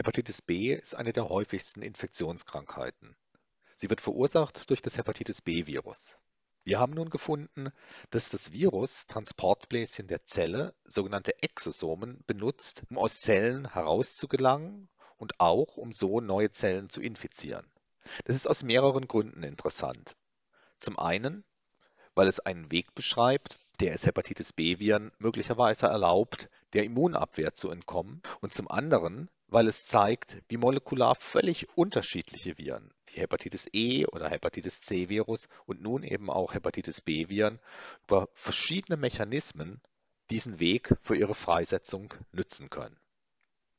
Hepatitis B ist eine der häufigsten Infektionskrankheiten. Sie wird verursacht durch das Hepatitis B-Virus. Wir haben nun gefunden, dass das Virus Transportbläschen der Zelle, sogenannte Exosomen, benutzt, um aus Zellen herauszugelangen und auch um so neue Zellen zu infizieren. Das ist aus mehreren Gründen interessant. Zum einen, weil es einen Weg beschreibt, der es Hepatitis B-Viren möglicherweise erlaubt, der Immunabwehr zu entkommen. Und zum anderen, weil es zeigt, wie molekular völlig unterschiedliche Viren, wie Hepatitis E oder Hepatitis C-Virus und nun eben auch Hepatitis B-Viren, über verschiedene Mechanismen diesen Weg für ihre Freisetzung nützen können.